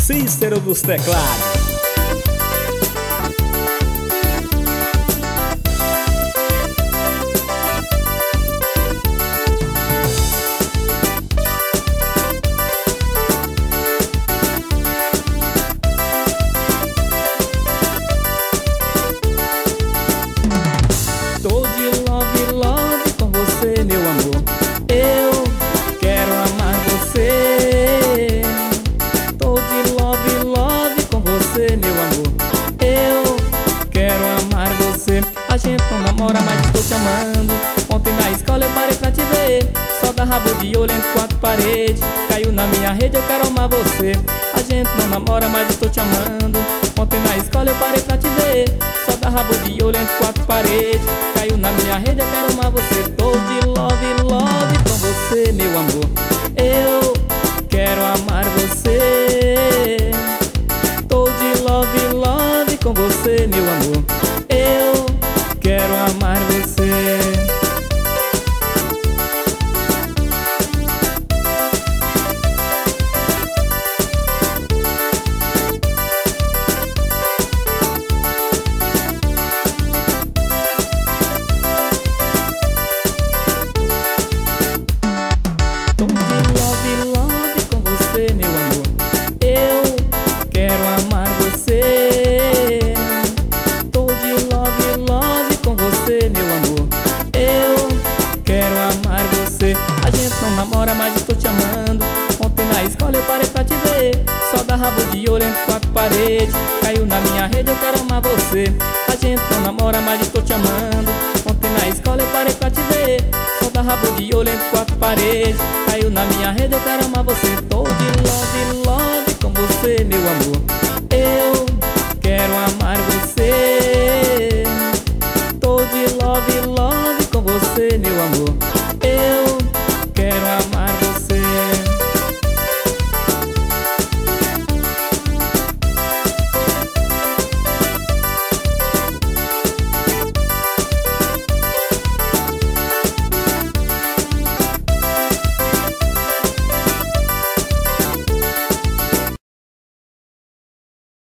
Cícero dos teclados. Tô de love, love com você, meu amor. Eu quero amar você. Tô de love, love com você, meu amor. Eu quero amar você. A gente não namora, mas estou te amando. Ontem na escola eu parei pra te ver. Só dá rabo de olho entre quatro paredes. Caiu na minha rede, eu quero amar você. A gente não namora, mas estou te amando. Ontem na escola eu parei pra te ver. Só dá rabo de olho entre quatro paredes. Caiu na minha rede, eu quero amar você. Tô de love, love com você, meu amor. Eu quero amar você. Tô de love, love com você, meu amor. Eu quero amar você. Tô de love, love com você, meu amor. Eu quero amar você. Tô de love, love com você, meu amor. Eu quero amar você. A gente não namora, mas estou te amando. Ontem na escola eu parei pra te ver. Só dá rabo de olho entre quatro paredes. Caiu na minha rede, eu quero amar você. A gente não namora, mas estou te amando. Ontem na escola eu parei pra te ver. Só dá rabo de olho entre quatro paredes. Caiu na minha rede, eu quero amar você. Tô de love, love com você, meu amor. Eu quero amar você. Tô de love, love com você, meu amor.